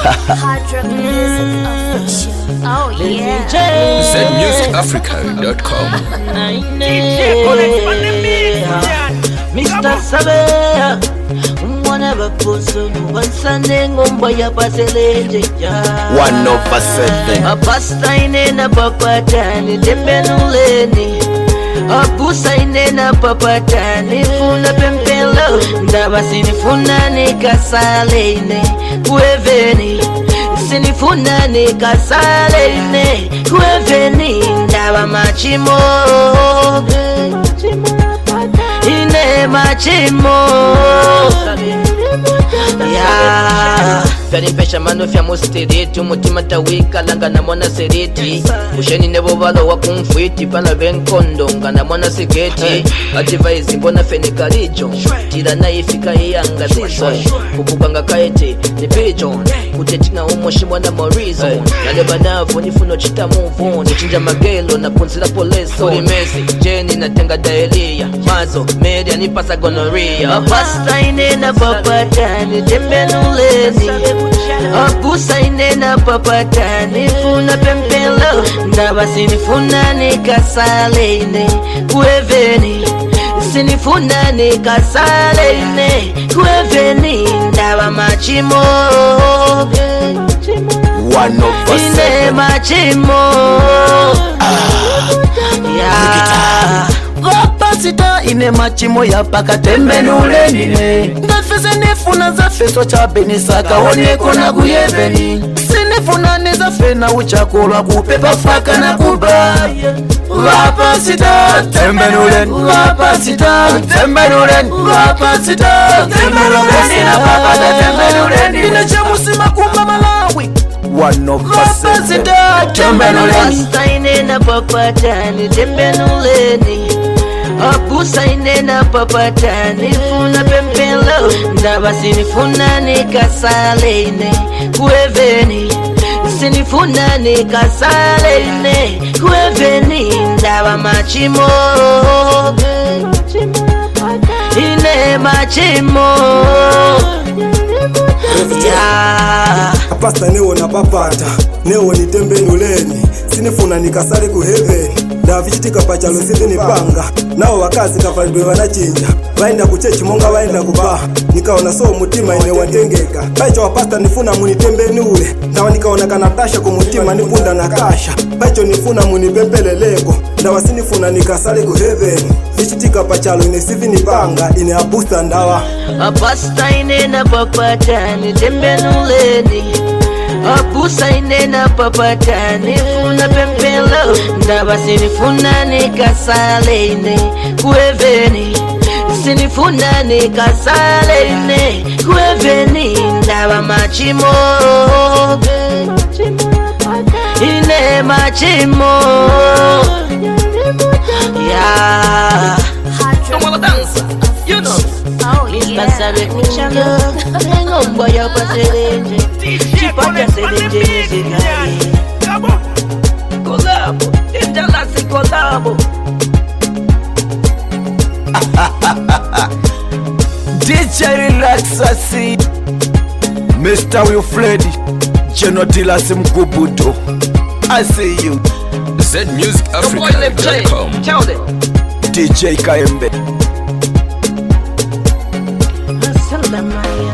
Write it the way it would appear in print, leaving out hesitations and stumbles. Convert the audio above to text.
Hard rock music official. Oh yeah. ZMusicAfrica.com. Mr. Saber, whenever person Sunday ngomba ya paselenje 1/7. a pasta inena papatani tembenuleni abusa inena papatani funa pempelo ndaba sinifuna nikasalene kueveni sinifuna nikasalene kueveni ndaba machimo ine machimo yeah. Vyanimpesha mano vya mustiriti umutima tawika langa na mwana seriti usheni nebo balo wa kumfwiti pala venkondo nga na mwana sigeti adivaizi mbona fenikalijo tira na ifika iyanga zizo kupukanga kaete ni pigeon kutetina umoshi mwana morizo naleba navo nifuno chita muvu nichinja magelo na punzila poleso ulimezi jeni natenga daelia mazo media nipasa gonoria pasta inena papatani tembenuleni abusa inena papatani funa pempelo ndaba sinifuna nikasalene kueveni sinifuna nikasalene kueveni ndaba machimo 1/7. ine machimo yeah. Pasita ine machimo ya paka tembenuleni ngafese nifuna za feso cha benisaka woneko na kuyeveni sinifuna neza fena uchakolwa kupepa faka na kubaya Pasita tembenuleni Pasita tembenuleni Pasita tembenuleni na papata tembenuleni ine chamusima kumba Malawi 1/7. tembenuleni pasta inena papatani tembenuleni abusa inena papatani funa pempelo ndaba sinifuna nikasalene kueveni sinifuna nikasalene kueveni ndaba machimo ine machimo yeah. Pasta newo na papata newo ni tembenuleni sinifuna nikasale ku heaven ndavichitika pachalo sivinipanga nao wakazi kavalidwe vanachinja vaenda kuchechi monga vaenda kubaha nikaona so mutima ine watengeka paicho wapasta nifuna munitembenule ndawa nikaona kanatasha kumutima nipunda na kasha paicho nifuna munipempeleleko ndawa sinifuna nikasale ku heaven vichitika pachalo ine sivinipanga ine abusta ndawa pasta inena papatani tembenuleni abusa inena papatani funa pempelo ndaba sinifuna nikasalene kueveni sinifuna nikasalene kueveni ndaba machimo ine machimo yeah. Hard rock You know, oh yeah. Sabe kuchanga ngomba ya paselenje chipata selenje mizikali kolabo indalasi kolabo DJ Relaxasi Mr. Wilfred Genotilas Mkubuto I see you ZMusicAfrica.com. Tell them DJ Kaembe Salamai